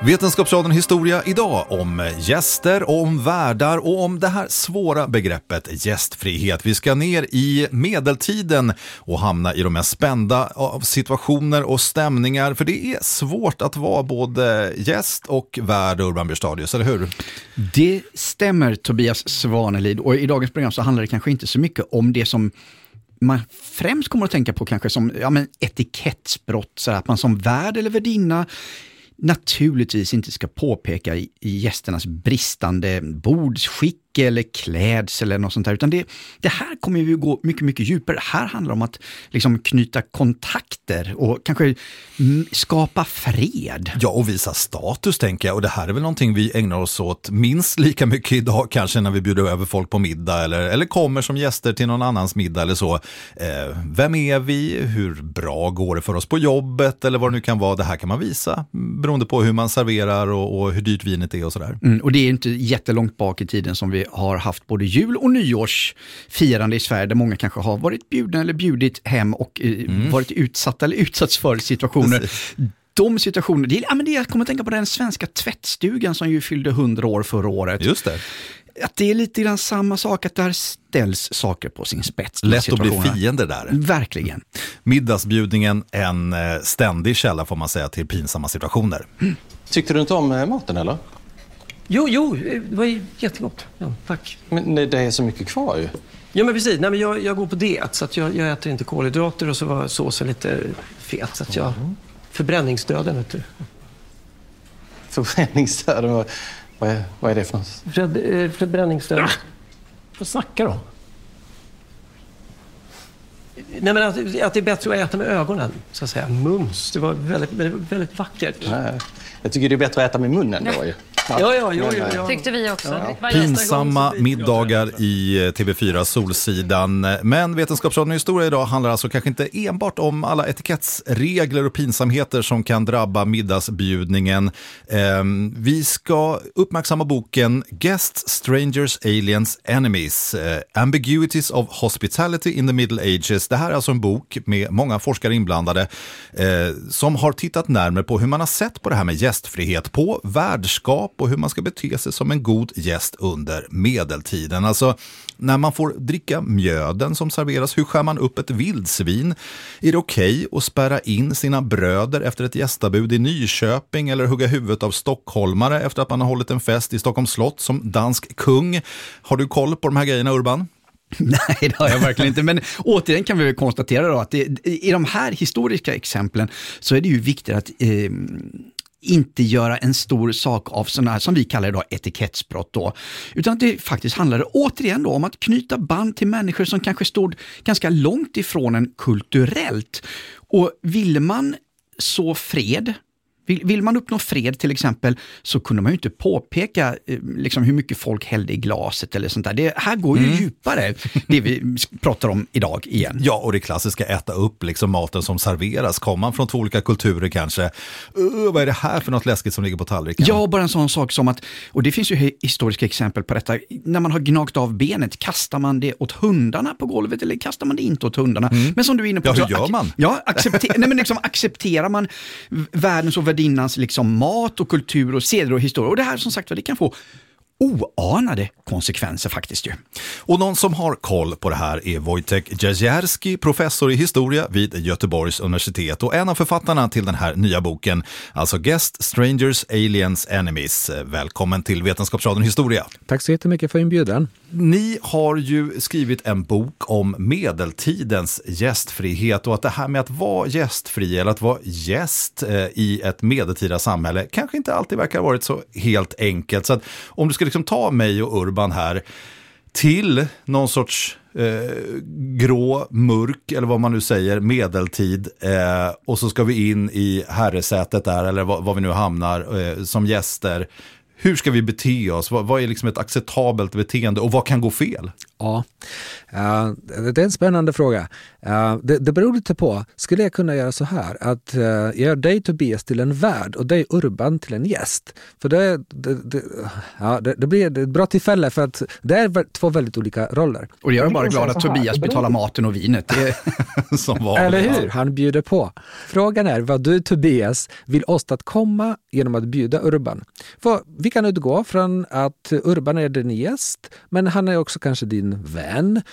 Vetenskapsradion historia idag om gäster, om värdar och om det här svåra begreppet gästfrihet. Vi ska ner i medeltiden och hamna i de mest spända av situationer och stämningar. För det är svårt att vara både gäst och värd, Urban Björstadius, eller hur? Det stämmer, Tobias Svanelid. Och i dagens program så handlar det kanske inte så mycket om det som man främst kommer att tänka på kanske som etikettsbrott. Så att man som värd eller värdinna naturligtvis inte ska påpeka i gästernas bristande bordsskick eller klädsel eller något sånt där, utan det här kommer ju gå mycket, mycket djupare. Det här handlar om att liksom knyta kontakter och kanske skapa fred. Ja, och visa status, tänker jag. Och det här är väl någonting vi ägnar oss åt minst lika mycket idag, kanske när vi bjuder över folk på middag eller kommer som gäster till någon annans middag eller så. Vem är vi? Hur bra går det för oss på jobbet? Eller vad det nu kan vara. Det här kan man visa beroende på hur man serverar och hur dyrt vinet är och sådär. Och det är inte jättelångt bak i tiden som vi har haft både jul- och nyårsfirande i Sverige där många kanske har varit bjudna eller bjudit hem och varit utsatta eller utsatts för situationer. Precis. De situationer, jag kommer att tänka på den svenska tvättstugan som ju fyllde 100 år förra året. Just det. Att det är lite grann samma sak, att där ställs saker på sin spets. Lätt att bli fiender där. Verkligen. Middagsbjudningen, en ständig källa får man säga till pinsamma situationer. Tyckte du inte om maten eller? Jo, det var jättegott. Ja, tack. Men det är så mycket kvar ju. Ja, men precis. Nej, men jag går på diet så att jag äter inte kolhydrater och så var såsen lite fet så att jag... Förbränningsdöden, vet du. Förbränningsdöden? Vad är det för något? Förbränningsdöden. Vad snackar du om? Nej, men att det är bättre att äta med ögonen, så att säga. Mums. Det var väldigt, väldigt vackert. Nej, jag tycker det är bättre att äta med munnen då ju. Ja. Tyckte vi också. Ja. Pinsamma middagar i TV4 Solsidan. Men Vetenskapsradion historia idag handlar alltså kanske inte enbart om alla etikettsregler och pinsamheter som kan drabba middagsbjudningen. Vi ska uppmärksamma boken Guests, Strangers, Aliens, Enemies. Ambiguities of Hospitality in the Middle Ages. Det här är alltså en bok med många forskare inblandade som har tittat närmare på hur man har sett på det här med gästfrihet, på värdskap och hur man ska bete sig som en god gäst under medeltiden. Alltså, när man får dricka mjöden som serveras, hur skär man upp ett vildsvin? Är det okej att spärra in sina bröder efter ett gästabud i Nyköping eller hugga huvudet av stockholmare efter att man har hållit en fest i Stockholms slott som dansk kung? Har du koll på de här grejerna, Urban? Nej, det har jag verkligen inte. Men återigen kan vi väl konstatera då att i de här historiska exemplen så är det ju viktigt att inte göra en stor sak av sådana här, som vi kallar det då, etikettsbrott då. Utan att det faktiskt handlar återigen då om att knyta band till människor som kanske stod ganska långt ifrån en kulturellt. Och vill man så fred, vill man uppnå fred till exempel, så kunde man ju inte påpeka liksom hur mycket folk hällde i glaset eller sånt där. Det här går ju djupare, det vi pratar om idag igen. Ja, och det klassiska äta upp liksom maten som serveras. Kommer man från två olika kulturer kanske? Vad är det här för något läskigt som ligger på tallriken? Ja, bara en sån sak som att, och det finns ju historiska exempel på detta, när man har gnagt av benet, kastar man det åt hundarna på golvet eller kastar man det inte åt hundarna? Men som du är inne på... Ja, hur gör man? Ja, accepterar man världens och värdinnans liksom mat och kultur och seder och historia. Och det här som sagt, det kan få oanade konsekvenser faktiskt ju. Och någon som har koll på det här är Wojtek Jezierski, professor i historia vid Göteborgs universitet och en av författarna till den här nya boken, alltså Guests, Strangers, Aliens, Enemies. Välkommen till Vetenskapsradion historia. Tack så jättemycket för inbjudan. Ni har ju skrivit en bok om medeltidens gästfrihet och att det här med att vara gästfri eller att vara gäst i ett medeltida samhälle kanske inte alltid verkar ha varit så helt enkelt. Så att om du ska liksom ta mig och Urban här till någon sorts grå, mörk eller vad man nu säger, medeltid och så ska vi in i herresätet där eller vad vi nu hamnar som gäster. Hur ska vi bete oss? Vad är liksom ett acceptabelt beteende och vad kan gå fel? Ja, det är en spännande fråga. Det beror lite på. Skulle jag kunna göra så här att göra dig Tobias till en värd och dig Urban till en gäst? För det blir ett bra tillfälle för att det är två väldigt olika roller. Och jag är bara glad att Tobias betalar maten och vinet. Det är... Som vanligt. Eller hur? Han bjuder på. Frågan är vad du Tobias vill åstadkomma genom att bjuda Urban. För vi kan utgå från att Urban är din gäst, men han är också kanske din vän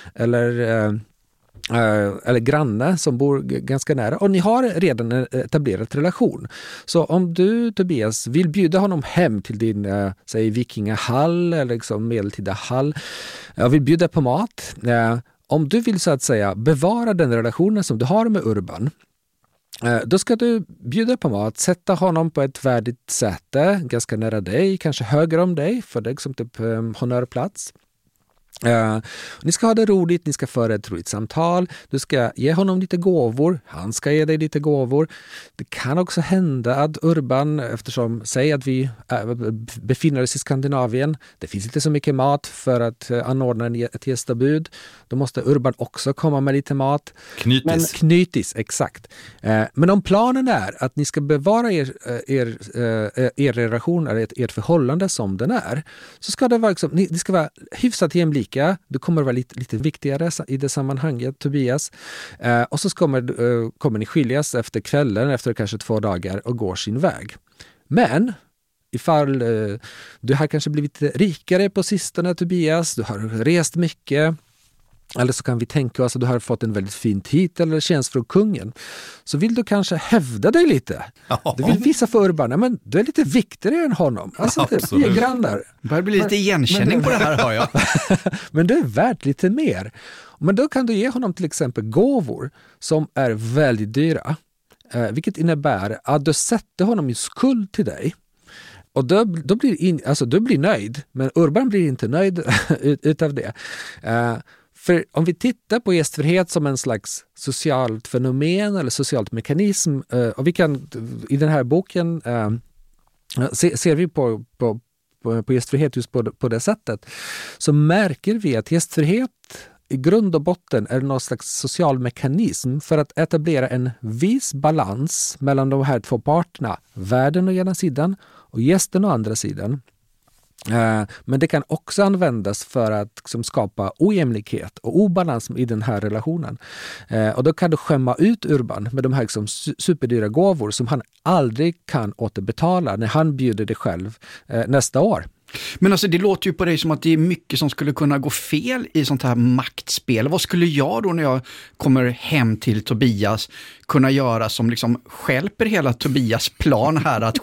eller granne som bor ganska nära och ni har redan en etablerad relation. Så om du Tobias vill bjuda honom hem till din säg vikingahall eller liksom medeltida hall, vill bjuda på mat, om du vill så att säga bevara den relationen som du har med Urban, då ska du bjuda på mat, sätta honom på ett värdigt säte, ganska nära dig, kanske höger om dig, för det är som typ honnörplats. Ni ska ha det roligt, ni ska föra ett roligt samtal, du ska ge honom lite gåvor, han ska ge dig lite gåvor. Det kan också hända att Urban, eftersom säg att vi befinner oss i Skandinavien, det finns inte så mycket mat för att anordna ett gästabud, då måste Urban också komma med lite mat. Knytis, exakt. Men om planen är att ni ska bevara er relation eller ert förhållande som den är, så ska det vara liksom, ni ska vara hyfsat jämlika. Du kommer vara lite viktigare i det sammanhanget, Tobias. Och så kommer ni skiljas efter kvällen, efter kanske 2 dagar och går sin väg. Men ifall du har kanske blivit rikare på sistone, Tobias, du har rest mycket, eller så kan vi tänka oss att du har fått en väldigt fin titel eller tjänst från kungen. Så vill du kanske hävda dig lite. Ja. Du vill visa för Urban, men du är lite viktigare än honom. Alltså, vi är grannar. Det börjar bli lite igenkänning på det här, har jag. Men du är värt lite mer. Men då kan du ge honom till exempel gåvor som är väldigt dyra. Vilket innebär att du sätter honom i skuld till dig. Och då blir du blir nöjd, men Urban blir inte nöjd utav det. För om vi tittar på gästfrihet som en slags socialt fenomen eller socialt mekanism, och vi kan i den här boken ser vi på gästfrihet just på det sättet, så märker vi att gästfrihet i grund och botten är någon slags social mekanism för att etablera en viss balans mellan de här två parterna, värden å ena sidan och gästen å andra sidan. Men det kan också användas för att liksom skapa ojämlikhet och obalans i den här relationen. Och då kan du skämma ut Urban med de här liksom superdyra gåvor som han aldrig kan återbetala när han bjuder dig själv nästa år. Men alltså det låter ju på dig som att det är mycket som skulle kunna gå fel i sånt här maktspel. Vad skulle jag då när jag kommer hem till Tobias kunna göra som liksom stjälper hela Tobias plan här att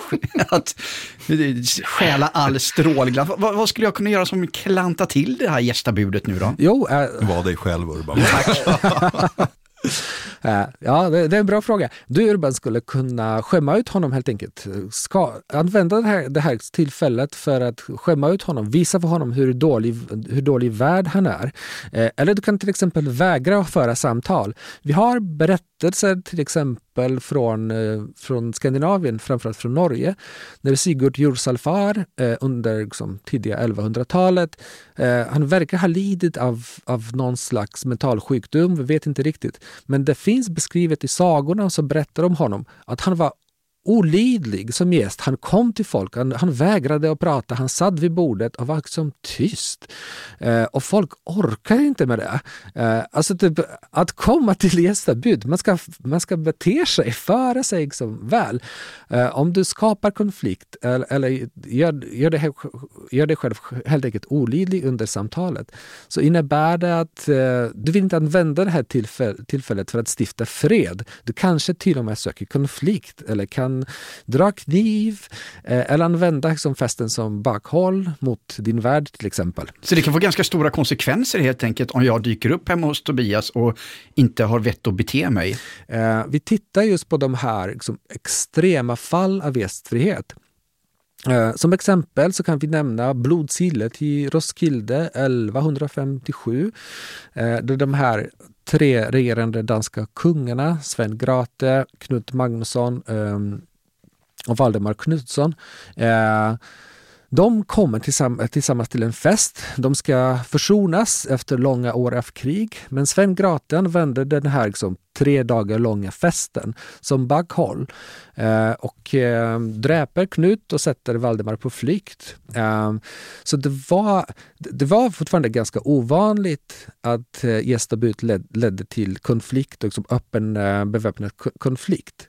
stjäla all strålglass? Vad skulle jag kunna göra som klanta till det här gästabudet nu då? Jo, var dig själv, Urban. Tack. Ja, det är en bra fråga. Du, Urban, skulle kunna skämma ut honom helt enkelt. Ska använda det här tillfället för att skämma ut honom, visa för honom hur dålig värd han är. Eller du kan till exempel vägra att föra samtal. Vi har berättelser till exempel från Skandinavien, framförallt från Norge, när Sigurd Jorsalfar under liksom, tidiga 1100-talet, han verkar ha lidit av någon slags mental sjukdom, vi vet inte riktigt. Men det finns beskrivet i sagorna som berättar om honom att han var olidlig som gäst. Han kom till folk, han vägrade att prata, han satt vid bordet och var liksom tyst. Och folk orkar inte med det. Alltså typ, att komma till gästabud, man ska bete sig, föra sig liksom väl. Om du skapar konflikt eller gör dig själv helt enkelt olidlig under samtalet, så innebär det att du vill inte använda det här tillfället för att stifta fred. Du kanske till och med söker konflikt eller kan dra kniv eller använda som festen som bakhåll mot din värld till exempel. Så det kan få ganska stora konsekvenser helt enkelt om jag dyker upp hemma hos Tobias och inte har vett att bete mig. Vi tittar just på de här liksom, extrema fall av gästfrihet. Som exempel så kan vi nämna blodsillet i Roskilde 1157 där de här 3 regerande danska kungarna, Sven Grate, Knut Magnusson och Valdemar Knutsson, De kommer tillsammans till en fest. De ska försonas efter långa år av krig. Men Sven Grathe använder den här 3 dagar långa festen som bakhåll och dräper Knut och sätter Valdemar på flykt. Så det var fortfarande ganska ovanligt att gästabud ledde till konflikt och öppen beväpnad konflikt.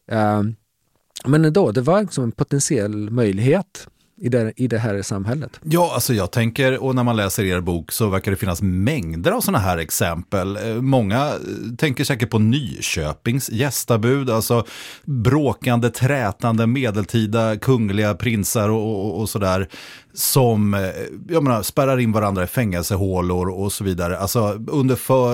Men ändå, det var en potentiell möjlighet i det här samhället. Ja, alltså jag tänker, och när man läser er bok så verkar det finnas mängder av sådana här exempel. Många tänker säkert på Nyköpings gästabud, alltså bråkande, trätande, medeltida kungliga prinsar och sådär, som spärrar in varandra i fängelsehålor och så vidare. Alltså under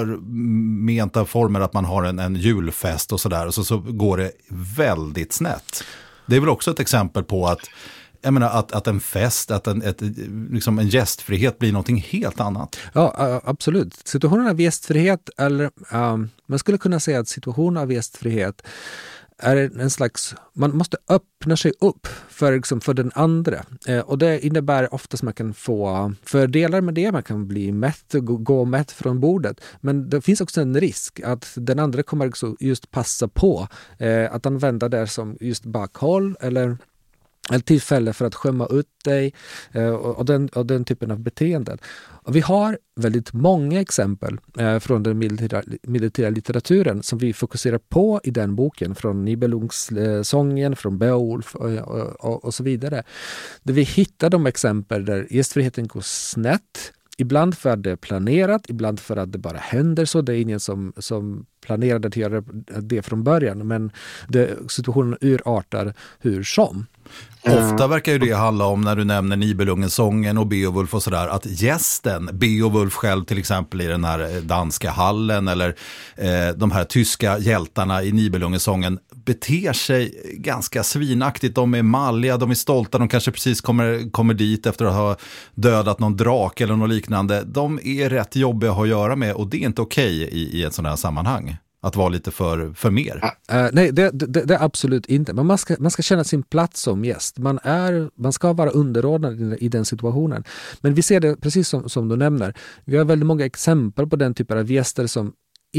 förmenta former att man har en julfest och sådär, och så går det väldigt snett. Det är väl också ett exempel på att att en fest, att en gästfrihet blir någonting helt annat. Ja, absolut. Situationen av gästfrihet, eller man skulle kunna säga att situationen av gästfrihet är en slags, man måste öppna sig upp för den andra. Och det innebär oftast man kan få fördelar med det, man kan bli mätt och gå mätt från bordet. Men det finns också en risk att den andra kommer just passa på att använda det som just bakhåll eller tillfälle för att skämma ut dig och den typen av beteenden. Och vi har väldigt många exempel från den militära litteraturen som vi fokuserar på i den boken, från Nibelungssången, från Beowulf och så vidare. Där vi hittar de exempel där gästfriheten går snett. Ibland för att det är planerat, ibland för att det bara händer så. Det är ingen som planerade att göra det från början, men situationen urartar hur som. Ofta verkar ju det handla om, när du nämner Nibelungensången och Beowulf och sådär, att gästen, Beowulf själv till exempel i den här danska hallen, eller de här tyska hjältarna i Nibelungensången, beter sig ganska svinaktigt. De är malliga, de är stolta, de kanske precis kommer dit efter att ha dödat någon drak eller något liknande. De är rätt jobbiga att ha att göra med, och det är inte okej i ett sådant här sammanhang. Att vara lite för mer. Nej, det är absolut inte. Men man ska känna sin plats som gäst. Man ska vara underordnad i den situationen. Men vi ser det precis som du nämner. Vi har väldigt många exempel på den typen av gäster som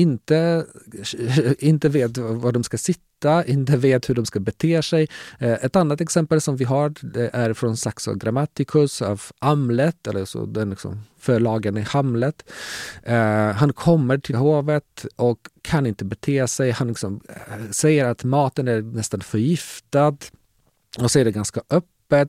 inte vet var de ska sitta, inte vet hur de ska bete sig. Ett annat exempel som vi har är från Saxo Grammaticus av Hamlet, eller så den förlagen i Hamlet. Han kommer till hovet och kan inte bete sig. Han säger att maten är nästan förgiftad och säger det ganska öppet.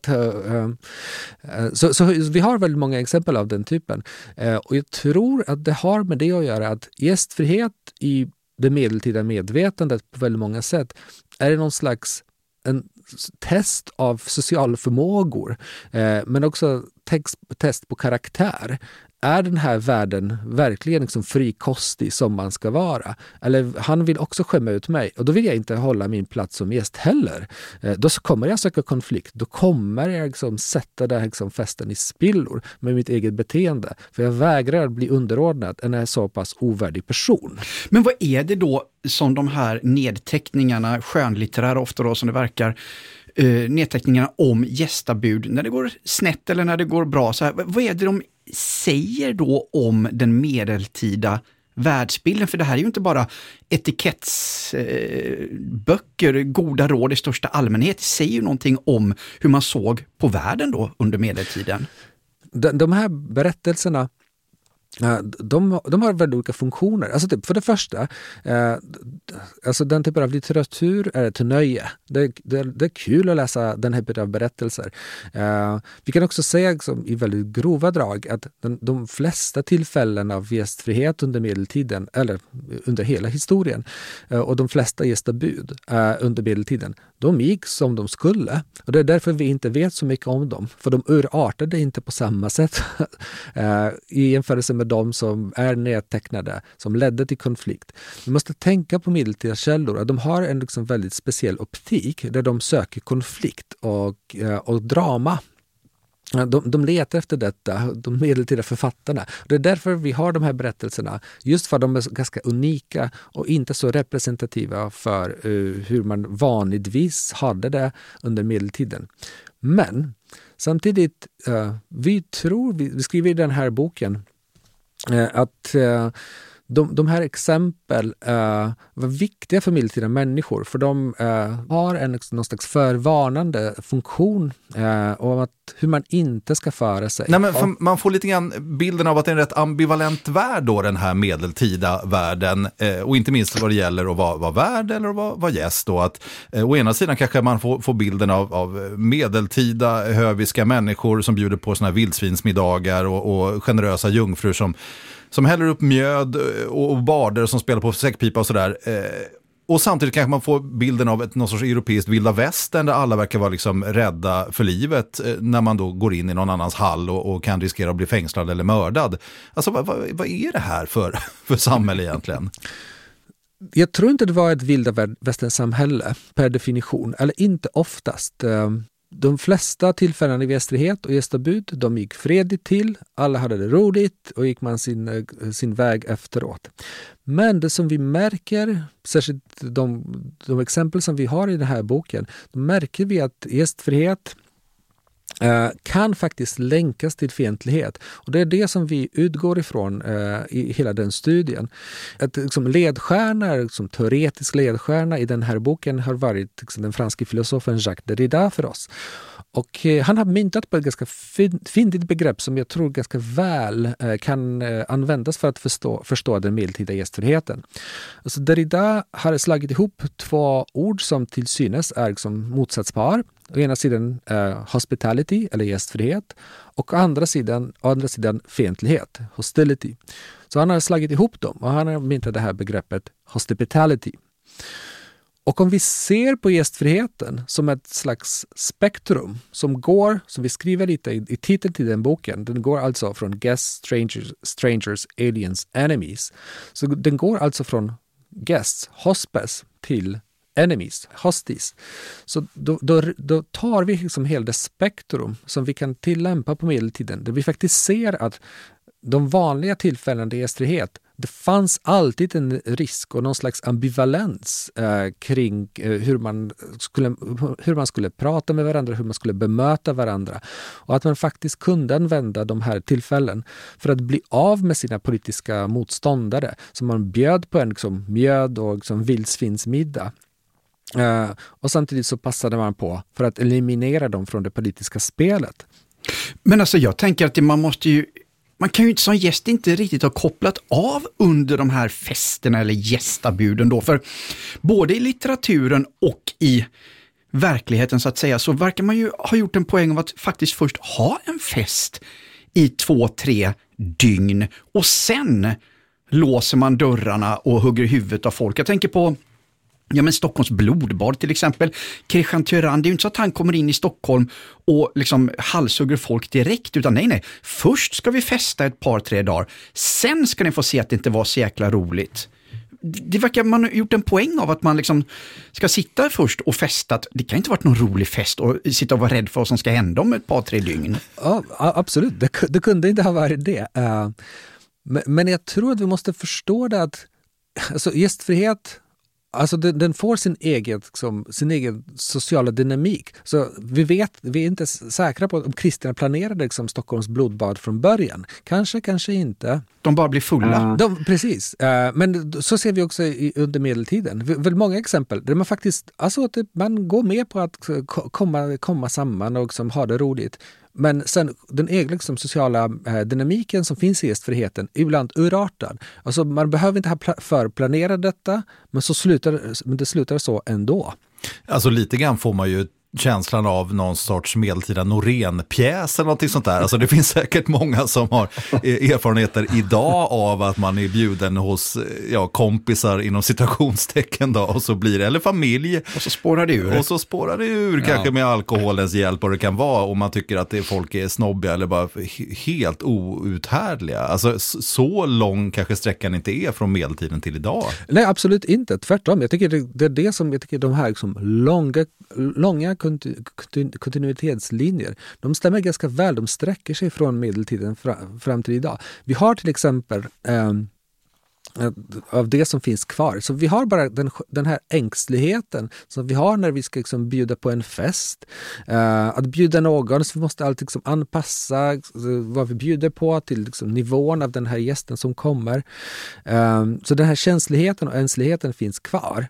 Så vi har väldigt många exempel av den typen. Och jag tror att det har med det att göra att gästfrihet i det medeltida medvetandet på väldigt många sätt är någon slags en test av social förmågor, men också test på karaktär. Är den här världen verkligen frikostig som man ska vara? Eller han vill också skämma ut mig, och då vill jag inte hålla min plats som gäst heller. Då kommer jag söka konflikt. Då kommer jag sätta den här festen i spillor med mitt eget beteende. För jag vägrar att bli underordnad en så pass ovärdig person. Men vad är det då som de här nedteckningarna, skönlitterära ofta då som det verkar, nedteckningarna om gästabud, när det går snett eller när det går bra, så här, vad är det de säger då om den medeltida världsbilden? För det här är ju inte bara etikettsböcker, goda råd i största allmänhet. Det säger ju någonting om hur man såg på världen då under medeltiden. De här berättelserna, de har väldigt olika funktioner. Alltså för det första, alltså den typen av litteratur är ett nöje. Det är kul att läsa den här typen av berättelser. Vi kan också säga i väldigt grova drag att de flesta tillfällen av gästfrihet under medeltiden, eller under hela historien, och de flesta gästabud under medeltiden, de gick som de skulle. Och det är därför vi inte vet så mycket om dem. För de urartade inte på samma sätt i jämförelse med de som är nedtecknade, som ledde till konflikt. Vi måste tänka på medeltida källor, att de har en väldigt speciell optik där de söker konflikt och drama. De letar efter detta, de medeltida författarna. Det är därför vi har de här berättelserna, just för att de är ganska unika och inte så representativa för hur man vanligtvis hade det under medeltiden. Men Samtidigt, vi skriver i den här boken att de här exempel var viktiga för medeltida människor, för de har någon slags förvarnande funktion om att hur man inte ska föra sig. Nej, men man får lite grann bilden av att det är en rätt ambivalent värld då, den här medeltida världen, och inte minst vad det gäller att vara värd eller att vara gäst då. Att å ena sidan kanske man får bilden av medeltida höviska människor som bjuder på såna här vildsvinsmiddagar och generösa jungfrur som häller upp mjöd och barder som spelar på säckpipa och sådär. Och samtidigt kanske man får bilden av någon sorts europeiskt vilda västern där alla verkar vara liksom rädda för livet när man då går in i någon annans hall och kan riskera att bli fängslad eller mördad. Alltså vad är det här för samhälle egentligen? Jag tror inte det var ett vilda västern-samhälle per definition, eller inte oftast. De flesta tillfällen i gästfrihet och gästabud, de gick fredligt till, alla hade det roligt och gick man sin väg efteråt. Men det som vi märker, särskilt de exempel som vi har i den här boken, då märker vi att gästfrihet kan faktiskt länkas till fientlighet. Och det är det som vi utgår ifrån i hela den studien. Att liksom ledstjärna, som teoretisk ledstjärna i den här boken har varit liksom, den franske filosofen Jacques Derrida för oss. Och han har myntat på ett ganska fyndigt begrepp som jag tror ganska väl kan användas för att förstå den medeltida gästfriheten. Alltså Derrida har slagit ihop två ord som till synes är liksom motsatspar. Å ena sidan hospitality eller gästfrihet och å andra sidan fientlighet, hostility. Så han har slagit ihop dem och han har myntat det här begreppet hospitality. Och om vi ser på gästfriheten som ett slags spektrum som vi skriver lite i titeln till den boken, den går alltså från guests, strangers, aliens, enemies. Så den går alltså från guests, hospes, till enemies, hosties. Så då tar vi liksom hela det spektrum som vi kan tillämpa på medeltiden, där vi faktiskt ser att de vanliga tillfällen i gästfrihet, det fanns alltid en risk och någon slags ambivalens kring hur man skulle prata med varandra, hur man skulle bemöta varandra. Och att man faktiskt kunde använda de här tillfällen för att bli av med sina politiska motståndare. Så man bjöd på en liksom, mjöd och liksom, vildsvinsmiddag. Och samtidigt så passade man på för att eliminera dem från det politiska spelet. Men alltså jag tänker att man kan ju inte som gäst inte riktigt ha kopplat av under de här festerna eller gästabuden då, för både i litteraturen och i verkligheten så att säga så verkar man ju ha gjort en poäng av att faktiskt först ha en fest i 2-3 dygn och sen låser man dörrarna och hugger huvudet av folk. Jag tänker på Stockholms blodbad till exempel. Christian Tyrann, det är ju inte så att han kommer in i Stockholm och liksom halshugger folk direkt, utan nej. Först ska vi festa ett par 3 dagar. Sen ska ni få se att det inte var så jäkla roligt. Det verkar man ha gjort en poäng av att man liksom ska sitta först och festa. Det kan inte ha varit någon rolig fest och sitta och vara rädd för vad som ska hända om ett par 3 dygn. Ja, absolut. Det kunde inte ha varit det. Men jag tror att vi måste förstå det att alltså, gästfrihet, alltså den får sin egen sociala dynamik. Så vi är inte säkra på om kristna planerade liksom Stockholms blodbad från början. Kanske inte. De bara blir fulla. Precis. Men så ser vi också under medeltiden. Väldigt många exempel där man faktiskt, alltså att man går med på att komma samman och liksom ha det roligt. Men sen den egna liksom, sociala dynamiken som finns i gästfriheten ibland urartar. Alltså man behöver inte ha förplanera detta, men det slutar så ändå. Alltså lite grann får man ju känslan av någon sorts medeltida Norén-pjäs eller något sånt där. Alltså det finns säkert många som har erfarenheter idag av att man är bjuden hos kompisar inom citationstecken då, och så blir det, eller familj. Och så spårar det ur. Kanske med alkoholens hjälp och det kan vara om man tycker att folk är snobbiga eller bara helt outhärdliga. Alltså så lång kanske sträckan inte är från medeltiden till idag. Nej, absolut inte. Tvärtom. Jag tycker det är det som jag tycker de här liksom långa kontinuitetslinjer, de stämmer ganska väl, de sträcker sig från medeltiden fram till idag. Vi har till exempel av det som finns kvar. Så vi har bara den här ängsligheten som vi har när vi ska liksom bjuda på en fest. Att bjuda någon, så vi måste alltid liksom anpassa vad vi bjuder på till liksom nivån av den här gästen som kommer. Så den här känsligheten och ängsligheten finns kvar.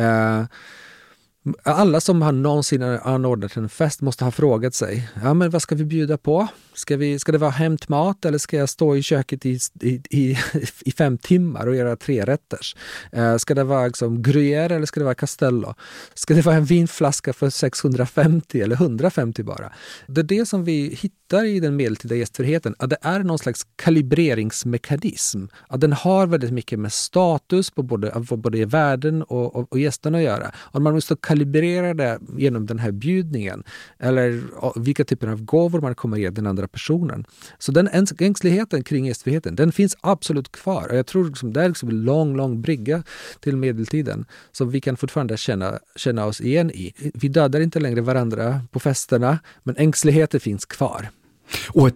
Alla som har någonsin anordnat en fest måste ha frågat sig, ja men vad ska vi bjuda på? Ska det vara hämtmat eller ska jag stå i köket i 5 timmar och göra 3 rätters? Ska det vara liksom gruyère eller ska det vara castello? Ska det vara en vinflaska för 650 eller 150 bara? Det är det som vi hittar i den medeltida gästfriheten, att det är någon slags kalibreringsmekanism. Att den har väldigt mycket med status på både värden och gästerna att göra. Och man måste kalibrera det genom den här bjudningen eller vilka typer av gåvor man kommer ge den andra personen. Så den ängsligheten kring gästfriheten, den finns absolut kvar. Och jag tror liksom, det är liksom en lång brygga till medeltiden som vi kan fortfarande känna oss igen i. Vi dödar inte längre varandra på festerna, men ängsligheten finns kvar. Och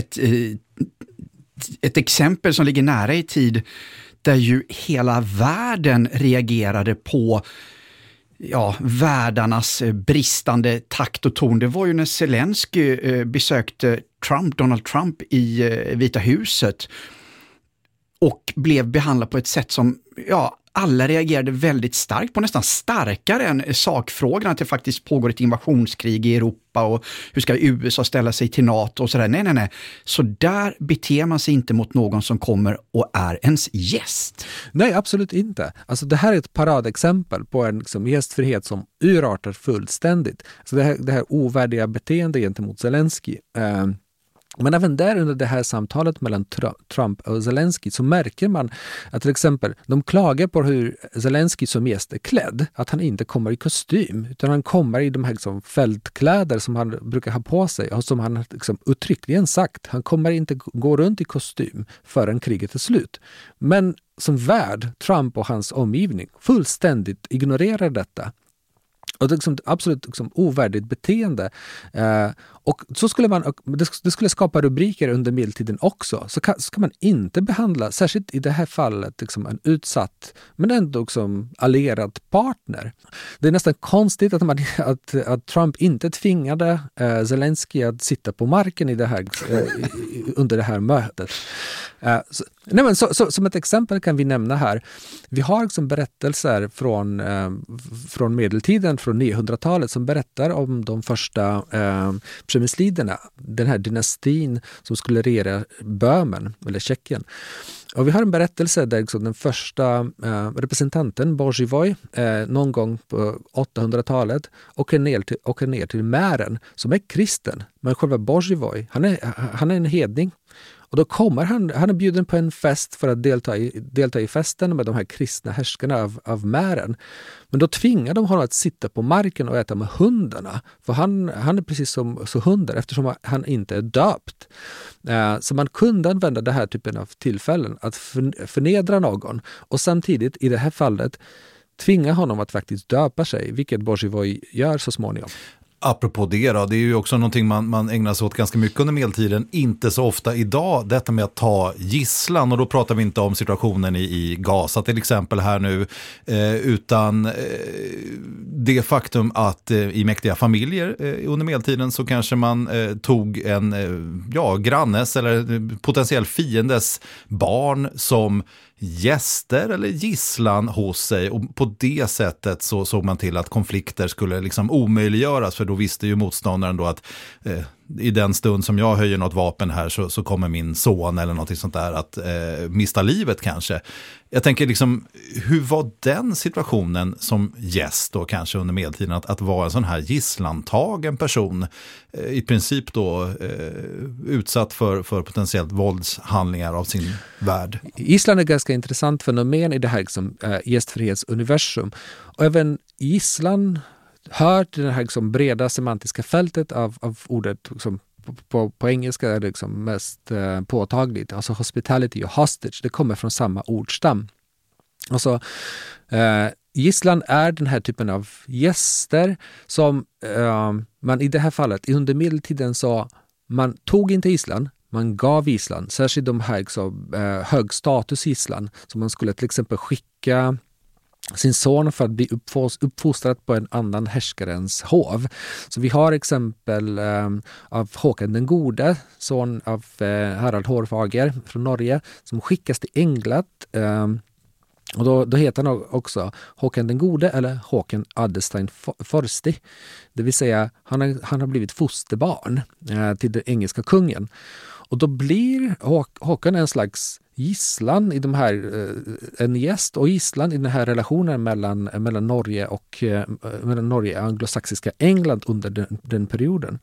ett exempel som ligger nära i tid där ju hela världen reagerade på värdarnas bristande takt och ton. Det var ju när Zelensky besökte Donald Trump i Vita huset och blev behandlad på ett sätt som alla reagerade väldigt starkt på, nästan starkare än sakfrågan att det faktiskt pågår ett invasionskrig i Europa och hur ska USA ställa sig till NATO och sådär. Nej. Så där beter man sig inte mot någon som kommer och är ens gäst. Nej, absolut inte. Alltså det här är ett paradexempel på en liksom, gästfrihet som urartar fullständigt. Så det här ovärdiga beteende gentemot Zelensky. Men även där under det här samtalet mellan Trump och Zelensky så märker man att till exempel de klagar på hur Zelensky som gäst är klädd. Att han inte kommer i kostym utan han kommer i de här liksom, fältkläder som han brukar ha på sig och som han liksom, uttryckligen sagt. Han kommer inte gå runt i kostym förrän kriget är slut. Men som värd, Trump och hans omgivning fullständigt ignorerar detta. Och det är liksom absolut liksom ovärdigt beteende. Och så skulle det skulle skapa rubriker under medeltiden också. Så ska man inte behandla, särskilt i det här fallet, liksom en utsatt men ändå liksom allierad partner. Det är nästan konstigt att Trump inte tvingade Zelensky att sitta på marken i det här, under det här mötet. Så som ett exempel kan vi nämna här. Vi har liksom berättelser från medeltiden, från 900-talet som berättar om de första Przemysliderna, den här dynastin som skulle regera Böhmen eller Tjeckien. Och vi har en berättelse där liksom den första representanten, Boživoj, någon gång på 800-talet åker ner till Mären som är kristen. Men själva Boživoj, han är en hedning. Och då kommer han är bjuden på en fest för att delta i festen med de här kristna härskarna av Mären. Men då tvingar de honom att sitta på marken och äta med hundarna. För han är precis som hundar eftersom han inte är döpt. Så man kunde använda det här typen av tillfällen att förnedra någon. Och samtidigt i det här fallet tvinga honom att faktiskt döpa sig. Vilket Boživoj gör så småningom. Apropå det då, det är ju också någonting man ägnar sig åt ganska mycket under medeltiden, inte så ofta idag, detta med att ta gisslan, och då pratar vi inte om situationen i Gaza till exempel här nu, utan det faktum att i mäktiga familjer under medeltiden så kanske man tog en grannes eller potentiell fiendes barn som gäster eller gisslan hos sig, och på det sättet så såg man till att konflikter skulle liksom omöjliggöras, för då visste ju motståndaren då att i den stund som jag höjer något vapen här så kommer min son eller något sånt där att mista livet kanske. Jag tänker liksom, hur var den situationen som gäst då kanske under medeltiden, att vara en sån här gisslantagen person, i princip då utsatt för potentiellt våldshandlingar av sin värld? Gisslan är ganska intressant fenomen i det här liksom, gästfrihetsuniversum. Och även gisslan hör till det här liksom, breda semantiska fältet av ordet liksom, på engelska är det liksom mest påtagligt. Alltså hospitality och hostage, det kommer från samma ordstam. Alltså, gisslan är den här typen av gäster som man i det här fallet under medeltiden så man tog inte gisslan, man gav gisslan, särskilt de här liksom, hög status gisslan, som man skulle till exempel skicka sin son för att bli uppfostrad på en annan härskarens hov. Så vi har exempel av Håkan den gode, son av Harald Hårfager från Norge, som skickas till England. Och då heter han också Håkan den gode eller Håkan Adestein Forsti. Det vill säga han har blivit fosterbarn till den engelska kungen. Och då blir Håkan en slags gisslan i de här, en gäst och gisslan i den här relationen mellan Norge och anglosaxiska England under den perioden.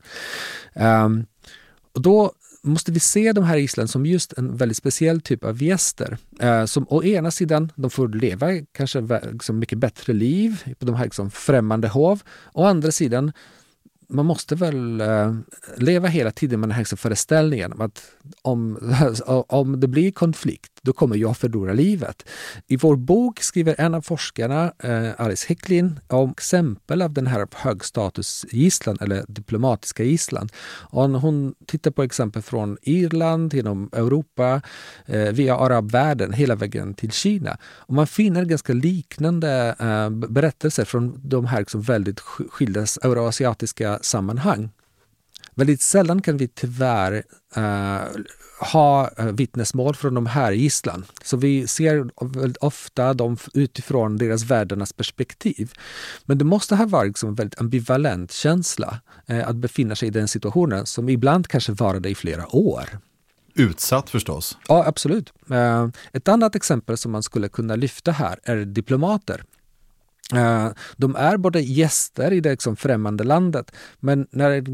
Och då måste vi se de här gisslan som just en väldigt speciell typ av gäster. Som å ena sidan, de får leva kanske liksom mycket bättre liv på de här liksom främmande hov. Å andra sidan, man måste väl leva hela tiden med den här föreställningen att om det blir konflikt, då kommer jag förlora livet. I vår bok skriver en av forskarna, Alice Hecklin, om exempel av den här högstatusgisslan eller diplomatiska gisslan. Och hon tittar på exempel från Irland genom Europa via arabvärlden hela vägen till Kina. Och man finner ganska liknande berättelser från de här liksom väldigt skilda euroasiatiska sammanhang. Väldigt sällan kan vi tyvärr ha vittnesmål från de här gisslan. Så vi ser ofta dem utifrån deras världarnas perspektiv. Men det måste ha varit liksom en väldigt ambivalent känsla att befinna sig i den situationen som ibland kanske varade i flera år. Utsatt förstås. Ja, absolut. Ett annat exempel som man skulle kunna lyfta här är diplomater. De är både gäster i det liksom främmande landet, men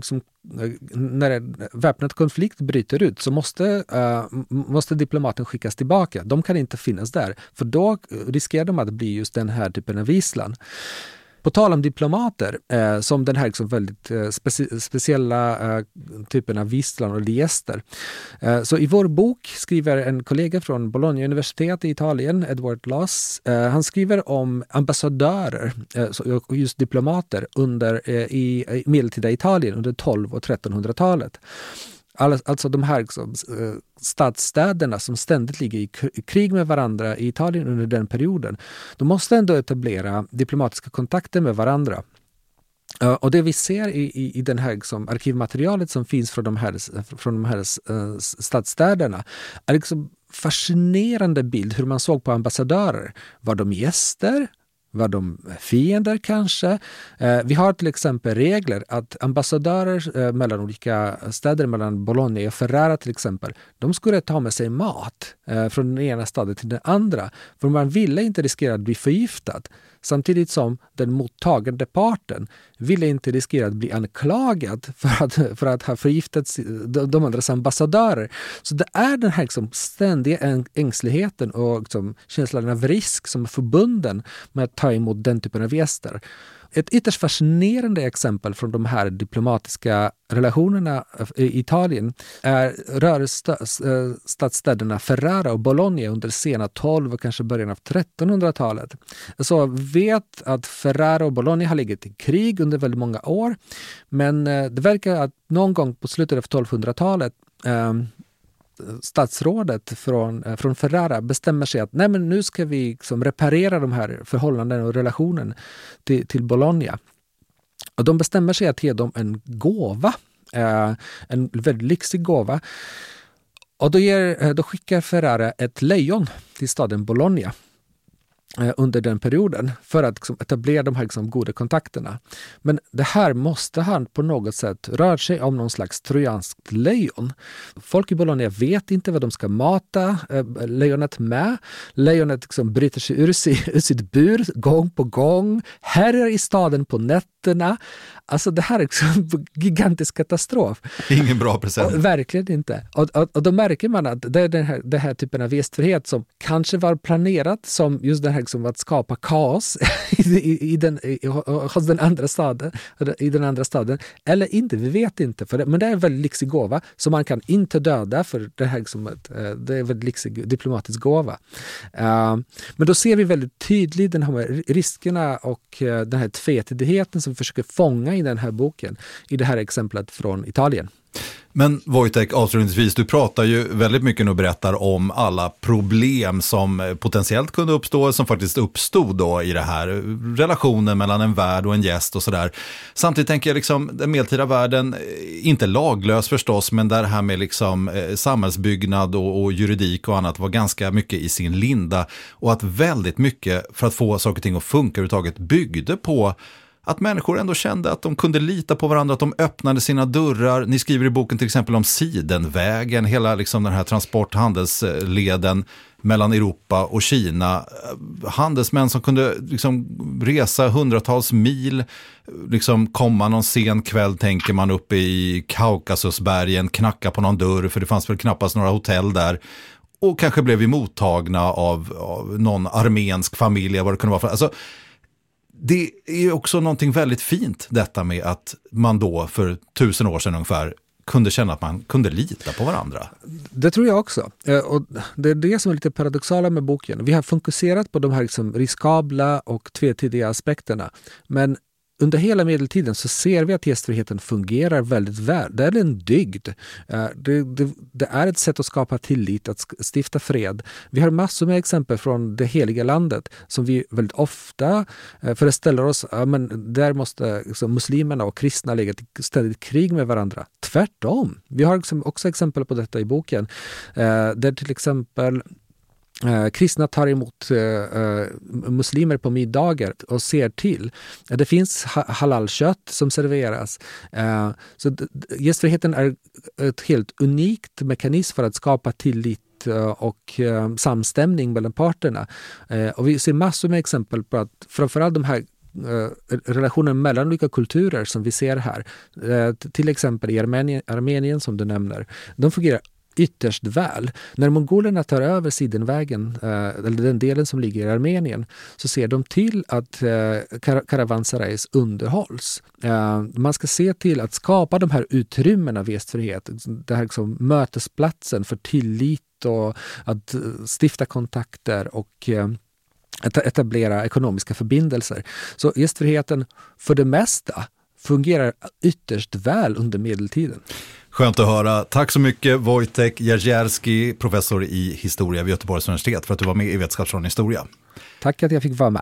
när en väpnad konflikt bryter ut så måste diplomaten skickas tillbaka. De kan inte finnas där, för då riskerar de att bli just den här typen av gisslan. På tal om diplomater, som den här liksom väldigt speciella typen av gisslan och gäster. Så i vår bok skriver en kollega från Bologna universitet i Italien, Edward Loss, han skriver om ambassadörer, just diplomater i medeltida Italien under 1200- och 1300-talet. Alltså de här liksom, stadsstäderna som ständigt ligger i krig med varandra i Italien under den perioden. De måste ändå etablera diplomatiska kontakter med varandra. Och det vi ser i den här liksom, arkivmaterialet som finns från de här stadsstäderna är liksom fascinerande bild hur man såg på ambassadörer. Var de gäster? Var de fiender kanske? Vi har till exempel regler att ambassadörer mellan olika städer, mellan Bologna och Ferrara till exempel, de skulle ta med sig mat från den ena staden till den andra. För man ville inte riskera att bli förgiftad. Samtidigt som den mottagande parten ville inte riskera att bli anklagad för att ha förgiftat de andras ambassadörer. Så det är den här liksom ständiga ängsligheten och liksom känslan av risk som är förbunden med att ta emot den typen av gäster. Ett ytterst fascinerande exempel från de här diplomatiska relationerna i Italien rör stadsstäderna Ferrara och Bologna under sena 12 och kanske början av 1300-talet. Så vet att Ferrara och Bologna har legat i krig under väldigt många år, men det verkar att någon gång på slutet av 1200-talet statsrådet från Ferrara bestämmer sig att nej, men nu ska vi liksom reparera de här förhållanden och relationen till Bologna. Och de bestämmer sig att ge dem en gåva, en väldigt lyxig gåva. Och då skickar Ferrara ett lejon till staden Bologna under den perioden för att liksom etablera de här liksom goda kontakterna. Men det här måste han på något sätt röra sig om någon slags trojanskt lejon. Folk i Bologna vet inte vad de ska mata lejonet med. Lejonet liksom bryter sig ur sitt bur gång på gång, härjar i staden på nätterna. Alltså det här är liksom en gigantisk katastrof. Ingen bra present. Verkligen inte. Och då märker man att det är den här typen av gästfrihet som kanske var planerat som just den här liksom att skapa kaos hos den andra staden, i den andra staden. Eller inte, vi vet inte. Men det är en väldigt lyxig gåva som man kan inte döda, för det här liksom det är en väldigt lyxig diplomatisk gåva. Men då ser vi väldigt tydligt den här riskerna och den här tvetydigheten som vi försöker fånga i den här boken, i det här exemplet från Italien. Men Wojtek, avslutningsvis, du pratar ju väldigt mycket nu och berättar om alla problem som potentiellt kunde uppstå, som faktiskt uppstod då i det här, relationen mellan en värd och en gäst och sådär. Samtidigt tänker jag liksom, den medeltida världen, inte laglös förstås, men där det här med liksom samhällsbyggnad och juridik och annat var ganska mycket i sin linda, och att väldigt mycket för att få saker och ting att funka överhuvudtaget byggde på att människor ändå kände att de kunde lita på varandra, att de öppnade sina dörrar. Ni skriver i boken till exempel om Sidenvägen, hela liksom den här transporthandelsleden mellan Europa och Kina. Handelsmän som kunde liksom resa hundratals mil, liksom komma någon sen kväll, tänker man, uppe i Kaukasusbergen, knacka på någon dörr, för det fanns väl knappast några hotell där. Och kanske blev vi mottagna av någon armensk familj, vad det kunde vara för. Alltså, det är också någonting väldigt fint, detta med att man då för 1000 år sedan ungefär kunde känna att man kunde lita på varandra. Det tror jag också. Och det är det som är lite paradoxala med boken. Vi har fokuserat på de här liksom riskabla och tvetydiga aspekterna. Men under hela medeltiden så ser vi att gästfriheten fungerar väldigt väl. Det är en dygd. Det är ett sätt att skapa tillit, att stifta fred. Vi har massor med exempel från det heliga landet som vi väldigt ofta föreställer oss, men där måste liksom muslimerna och kristna lägga till ständigt krig med varandra. Tvärtom. Vi har också exempel på detta i boken. Där till exempel kristna tar emot muslimer på middagar och ser till. Det finns halalkött som serveras. Så gästfriheten är ett helt unikt mekanism för att skapa tillit och samstämning mellan parterna. Och vi ser massor med exempel på att framförallt de här relationen mellan olika kulturer som vi ser här, till exempel i Armenien som du nämner, de fungerar ytterst väl. När mongolerna tar över Sidenvägen, eller den delen som ligger i Armenien, så ser de till att karavansarais underhålls. Man ska se till att skapa de här utrymmena av gästfrihet, det här liksom mötesplatsen för tillit och att stifta kontakter och att etablera ekonomiska förbindelser. Så gästfriheten för det mesta fungerar ytterst väl under medeltiden. Skönt att höra. Tack så mycket Wojtek Jerzierski, professor i historia vid Göteborgs universitet, för att du var med i Vetenskapsradion Historia. Tack att jag fick vara med.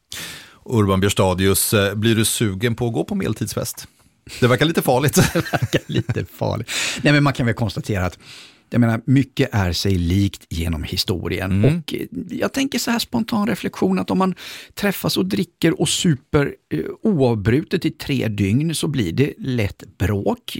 Urban Björstadius, blir du sugen på att gå på medeltidsfest? Det verkar lite farligt. Det verkar lite farligt. Nej, men man kan väl konstatera att jag menar, mycket är sig likt genom historien. Och jag tänker så här spontan reflektion att om man träffas och dricker och super oavbrutet i 3 dygn så blir det lätt bråk.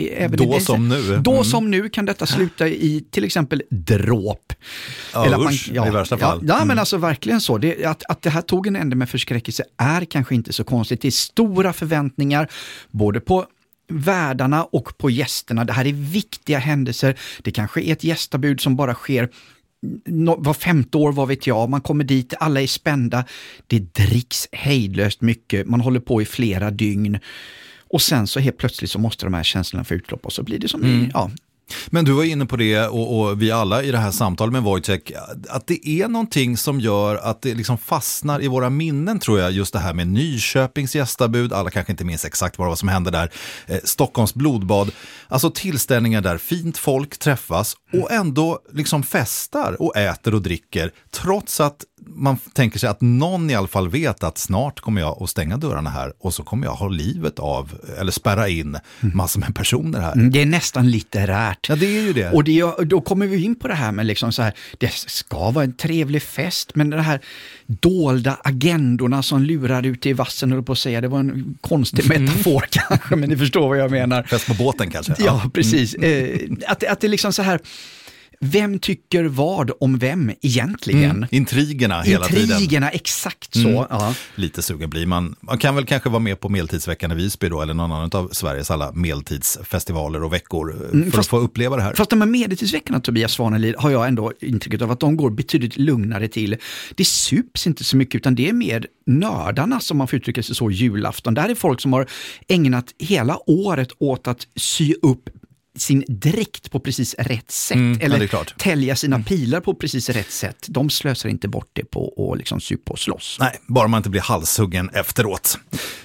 Då som nu kan detta sluta i till exempel dråp. Ja, eller i värsta fall. Ja, men alltså verkligen så. Att det här tog en ände med förskräckelse är kanske inte så konstigt. Det är stora förväntningar både på värdarna och på gästerna. Det här är viktiga händelser. Det kanske är ett gästabud som bara sker var 5:e år, vad vet jag. Man kommer dit, alla är spända. Det dricks hejdlöst mycket. Man håller på i flera dygn. Och sen så helt plötsligt så måste de här känslorna få utlopp och så blir det som Men du var inne på det och vi alla i det här samtalet med Wojtek, att det är någonting som gör att det liksom fastnar i våra minnen, tror jag, just det här med Nyköpings gästabud, alla kanske inte minns exakt vad som hände där, Stockholms blodbad, alltså tillställningar där fint folk träffas och ändå liksom festar och äter och dricker, trots att man tänker sig att någon i alla fall vet att snart kommer jag att stänga dörrarna här och så kommer jag ha livet av, eller spärra in massor med personer här. Det är nästan litterärt. Ja, det är ju det. Och då kommer vi in på det här med liksom så här, det ska vara en trevlig fest, men det här dolda agendorna som lurar ut i vassen, och på att säga, det var en konstig metafor kanske, men ni förstår vad jag menar. Fest på båten kanske. Ja, precis. Att det är liksom så här, vem tycker vad om vem egentligen? Intrigerna hela tiden. Intrigerna, exakt så. Ja. Lite sugen blir man. Man kan väl kanske vara med på medeltidsveckan i Visby då, eller någon annan av Sveriges alla medeltidsfestivaler och veckor för att få uppleva det här. Fast de här medeltidsveckorna, Tobias Svanelid, har jag ändå intrycket av att de går betydligt lugnare till. Det sups inte så mycket, utan det är mer nördarna, som man får uttrycka sig så, julafton. Där är folk som har ägnat hela året åt att sy upp sin dräkt på precis rätt sätt eller tälja sina pilar på precis rätt sätt. De slösar inte bort det på att liksom supa och slåss. Nej, bara man inte blir halshuggen efteråt.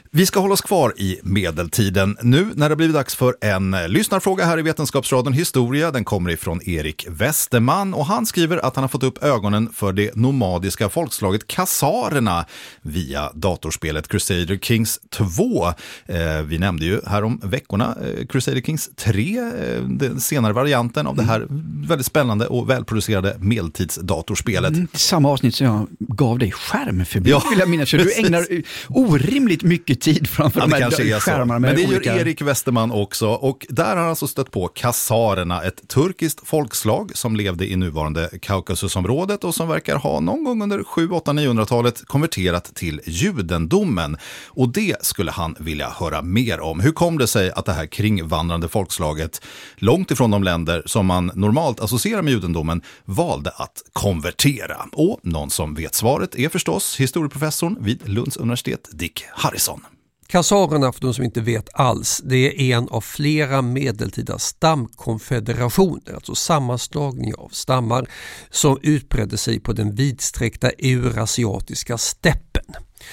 Vi ska hålla oss kvar i medeltiden nu när det blivit dags för en lyssnarfråga här i Vetenskapsradion Historia. Den kommer ifrån Erik Westerman och han skriver att han har fått upp ögonen för det nomadiska folkslaget khazarerna via datorspelet Crusader Kings 2. Vi nämnde ju här om veckorna Crusader Kings 3, den senare varianten av det här väldigt spännande och välproducerade medeltidsdatorspelet. Samma avsnitt som jag gav dig skärmförbud, vill jag minnas. Du ägnar orimligt mycket tid framför de här skärmarna. Men det gör Erik Westerman också, och där har han alltså stött på khazarerna, ett turkiskt folkslag som levde i nuvarande Kaukasusområdet och som verkar ha någon gång under 700-900-talet konverterat till judendomen. Och det skulle han vilja höra mer om. Hur kom det sig att det här kringvandrande folkslaget, långt ifrån de länder som man normalt associerar med judendomen, valde att konvertera? Och någon som vet svaret är förstås historieprofessorn vid Lunds universitet, Dick Harrison. Khazarerna, för de som inte vet alls, det är en av flera medeltida stamkonfederationer, alltså sammanslagning av stammar som utbredde sig på den vidsträckta eurasiatiska steppen.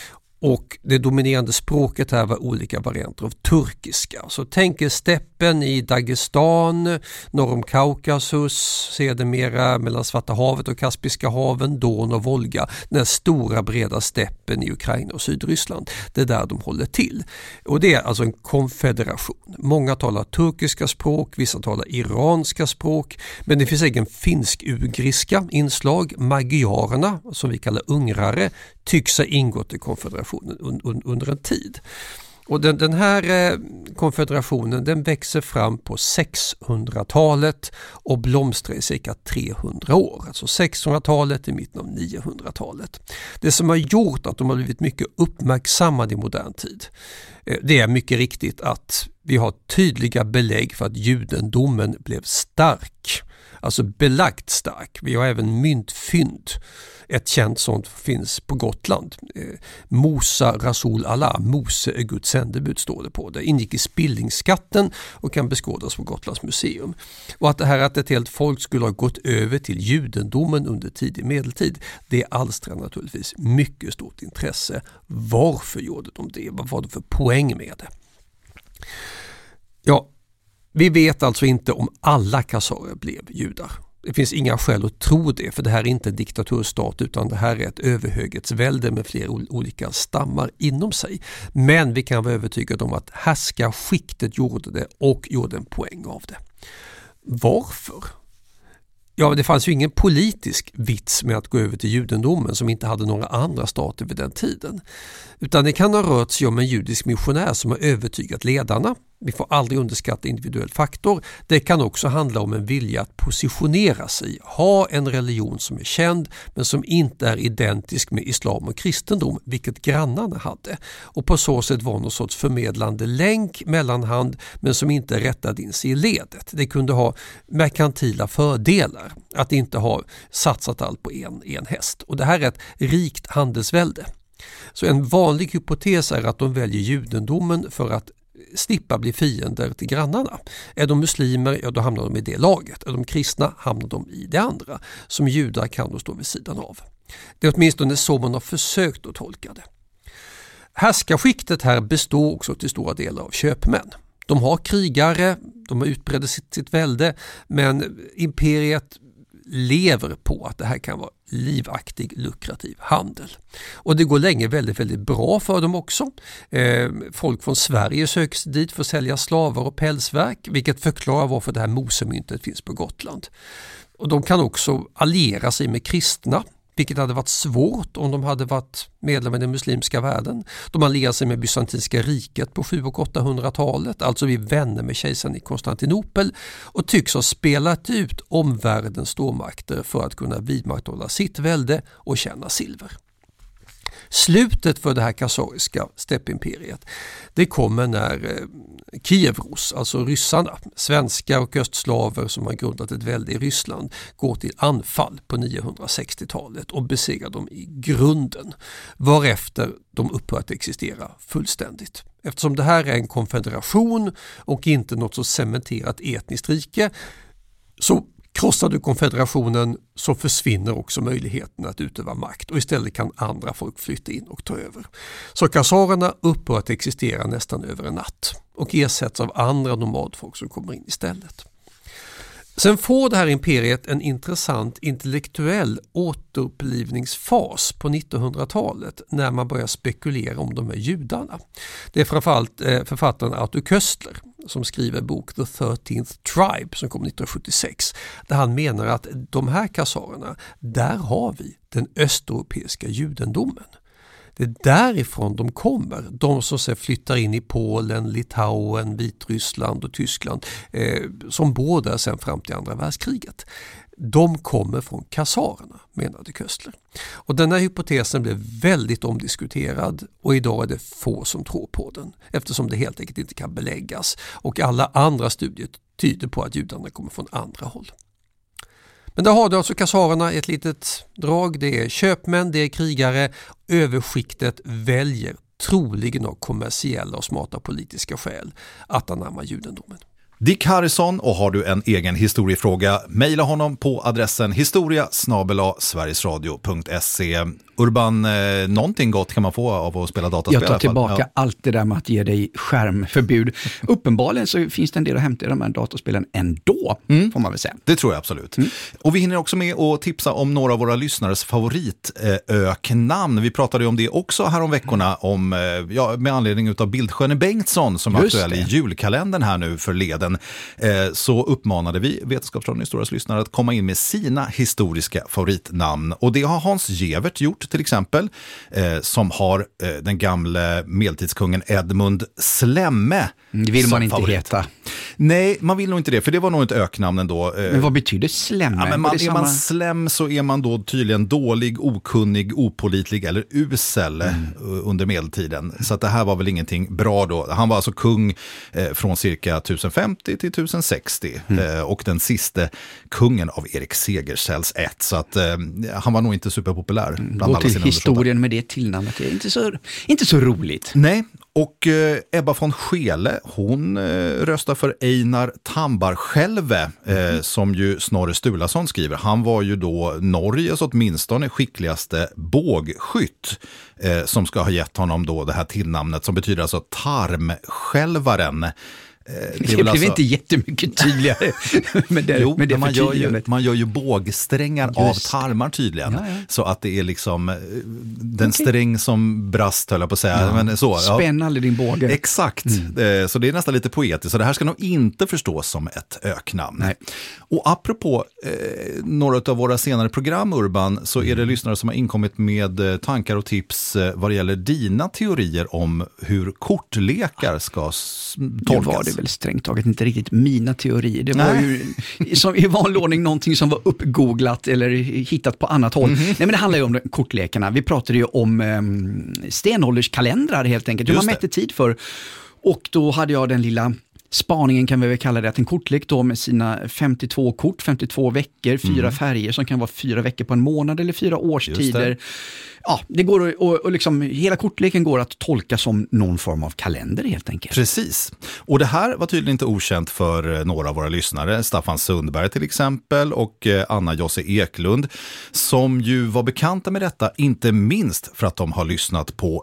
Och det dominerande språket här var olika varianter av turkiska. Så tänk er steppen i Dagestan, norr om Kaukasus, sedermera mellan Svarta havet och Kaspiska haven, Don och Volga, den stora breda steppen i Ukraina och Sydryssland. Det är där de håller till. Och det är alltså en konfederation. Många talar turkiska språk, vissa talar iranska språk, men det finns egen finsk-ugriska inslag. Magyarerna, som vi kallar ungrare, tycks ha ingått i konfederationen under en tid. Och den här konfederationen, den växer fram på 600-talet och blomstrar i cirka 300 år. Alltså 600-talet i mitten av 900-talet. Det som har gjort att de har blivit mycket uppmärksammade i modern tid, det är mycket riktigt att vi har tydliga belägg för att judendomen blev stark. Alltså belagt stark. Vi har även myntfynd. Ett känt sånt finns på Gotland. Mosa Rasul Allah, Mose är Guds sändebud, står det på. Det ingick i spillningsskatten och kan beskådas på Gotlands museum. Och att det här att ett helt folk skulle ha gått över till judendomen under tidig medeltid, det alstrar naturligtvis mycket stort intresse. Varför gjorde de det? Vad var det för poäng med det? Ja, vi vet alltså inte om alla khazarer blev judar. Det finns inga skäl att tro det, för det här är inte en diktaturstat utan det här är ett överhöghetsvälde med flera olika stammar inom sig. Men vi kan vara övertygade om att härskarskiktet gjorde det och gjorde en poäng av det. Varför? Ja, det fanns ju ingen politisk vits med att gå över till judendomen som inte hade några andra stater vid den tiden. Utan det kan ha rört sig om en judisk missionär som har övertygat ledarna. Vi får aldrig underskatta individuell faktor. Det kan också handla om en vilja att positionera sig, ha en religion som är känd men som inte är identisk med islam och kristendom, vilket grannarna hade. Och på så sätt var någon sorts förmedlande länk, mellanhand, men som inte rättade in sig i ledet. Det kunde ha merkantila fördelar att inte ha satsat allt på en häst. Och det här är ett rikt handelsvälde. Så en vanlig hypotes är att de väljer judendomen för att slippa bli fiender till grannarna. Är de muslimer, ja då hamnar de i det laget. Är de kristna hamnar de i det andra. Som judar kan de stå vid sidan av. Det är åtminstone så man har försökt att tolka det. Härskarskiktet här består också till stora delar av köpmän. De har krigare, de har utbrett sitt välde, men imperiet lever på att det här kan vara livaktig, lukrativ handel. Och det går länge väldigt, väldigt bra för dem också. Folk från Sverige söks dit för att sälja slavar och pälsverk, vilket förklarar varför det här mosemyntet finns på Gotland. Och de kan också alliera sig med kristna, vilket hade varit svårt om de hade varit medlemmar i den muslimska världen. De allierade sig med Bysantinska riket på 700- och 800-talet, alltså vi vänner med kejsaren i Konstantinopel, och tycks ha spelat ut omvärldens stormakter för att kunna vidmakthålla sitt välde och tjäna silver. Slutet för det här khazariska steppimperiet, det kommer när Kievros, alltså ryssarna, svenskar och östslaver som har grundat ett välde i Ryssland, går till anfall på 960-talet och besegrar dem i grunden, varefter de upphör att existera fullständigt. Eftersom det här är en konfederation och inte något så cementerat etniskt rike, så Krossar du konfederationen så försvinner också möjligheten att utöva makt och istället kan andra folk flytta in och ta över. Så khazarerna upphör att existera nästan över en natt och ersätts av andra nomadfolk som kommer in istället. Sen får det här imperiet en intressant intellektuell återupplivningsfas på 1900-talet när man börjar spekulera om de här judarna. Det är framförallt författaren Arthur Koestler som skriver bok The 13th Tribe som kom 1976 där han menar att de här khazarerna, där har vi den östeuropeiska judendomen. Det är därifrån de kommer, de som sen flyttar in i Polen, Litauen, Vitryssland och Tyskland som båda sen fram till andra världskriget. De kommer från khazarerna, menade Koestler. Och den här hypotesen blev väldigt omdiskuterad och idag är det få som tror på den eftersom det helt enkelt inte kan beläggas och alla andra studier tyder på att judarna kommer från andra håll. Men där har du alltså khazarerna ett litet drag, det är köpmän, det är krigare, överskiktet väljer troligen av kommersiella och smarta politiska skäl att anamma judendomen. Dick Harrison, och har du en egen historiefråga, mejla honom på adressen historia@sverigesradio.se. Urban, någonting gott kan man få av att spela dataspel? Jag tar tillbaka allt det där med att ge dig skärmförbud. Uppenbarligen så finns det en del att hämta i de här dataspelen ändå, får man väl säga. Det tror jag absolut. Och vi hinner också med att tipsa om några av våra lyssnares favoritöknamn. Vi pratade ju om det också här om veckorna om, med anledning av Bildsköne Bengtsson som är aktuell i julkalendern här nu förleden. Så uppmanade vi Vetenskapsradion Historias lyssnare att komma in med sina historiska favoritnamn. Och det har Hans Gevert gjort till exempel, som har den gamla medeltidskungen Edmund Slemme. Det vill man inte favorit. heta. Nej, man vill nog inte det, för det var nog ett öknamn ändå. Men vad betyder slemme? Ja, men är man slem så är man då tydligen dålig, okunnig, opålitlig eller usel under medeltiden. Så att det här var väl ingenting bra då. Han var alltså kung från cirka 1050 till 1060 och den sista kungen av Erik Segersäls ett. Så att han var nog inte superpopulär. Gå till historien med det tillnamnet, det är inte så roligt. Nej. Och Ebba von Schele, hon röstar för Einar Tambarskjälve som ju Snorre Sturlason skriver. Han var ju då Norges åtminstone skickligaste bågskytt som ska ha gett honom då det här tillnamnet som betyder alltså tarmskälvaren. Det blev alltså inte jättemycket tydligare med det, jo, med det man gör ju bågsträngar av tarmar tydligen. Ja. Så att det är liksom den sträng som brast, höll jag på att säga. Ja. Men så, spänn aldrig din båge. Exakt, så det är nästan lite poetiskt. Så det här ska nog inte förstås som ett öknamn. Nej. Och apropå några av våra senare program, Urban, så är det lyssnare som har inkommit med tankar och tips vad det gäller dina teorier om hur kortlekar ska tolkas. Det väl strängt taget inte riktigt mina teorier. Det var ju som i vanlig ordning någonting som var uppgooglat eller hittat på annat håll. Nej, men det handlar ju om kortlekarna. Vi pratade ju om stenålderskalendrar helt enkelt. Hur man mätte tid för. Och då hade jag den lilla spaningen, kan vi väl kalla det, att en kortlek då med sina 52 kort, 52 veckor, 4 färger som kan vara 4 veckor på en månad eller 4 årstider. Ja, det går och liksom hela kortleken går att tolka som någon form av kalender helt enkelt. Precis. Och det här var tydligen inte okänt för några av våra lyssnare. Staffan Sundberg till exempel och Anna Josse Eklund som ju var bekanta med detta, inte minst för att de har lyssnat på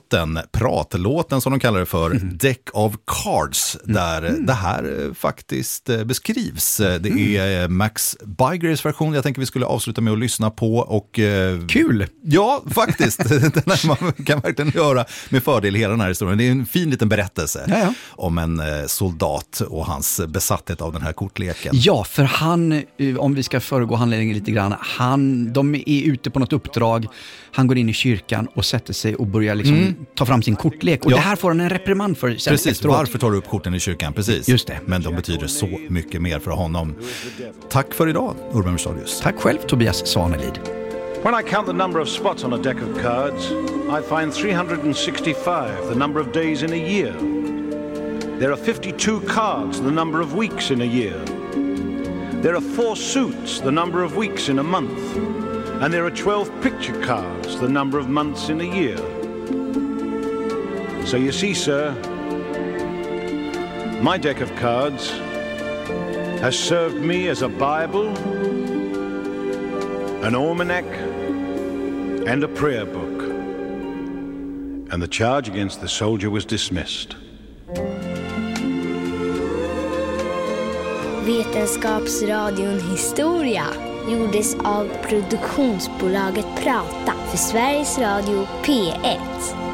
pratlåten som de kallar det för, Deck of Cards, där det här faktiskt beskrivs. Det är Max Bygraves version jag tänker vi skulle avsluta med att lyssna på. Och kul! Ja, faktiskt. Den här man kan verkligen göra med fördel hela den här historien. Det är en fin liten berättelse om en soldat och hans besatthet av den här kortleken. Ja, för han, om vi ska föregå handledningen lite grann, de är ute på något uppdrag, han går in i kyrkan och sätter sig och börjar liksom ta fram sin kortlek. Och det här får han en reprimand för sen. Precis, efteråt. Varför tar du upp korten i kyrkan? Precis. Just det. Men de betyder så mycket mer för honom. Tack för idag, Urban Mustadius. Tack själv, Tobias Svanelid. When I count the number of spots on a deck of cards, I find 365, the number of days in a year. There are 52 cards, the number of weeks in a year. There are 4 suits, the number of weeks in a month. And there are 12 picture cards, the number of months in a year. So you see, sir, my deck of cards has served me as a Bible, an almanac, and a prayer book. And the charge against the soldier was dismissed. Vetenskapsradion Historia gjordes av produktionsbolaget Prata för Sveriges Radio P1.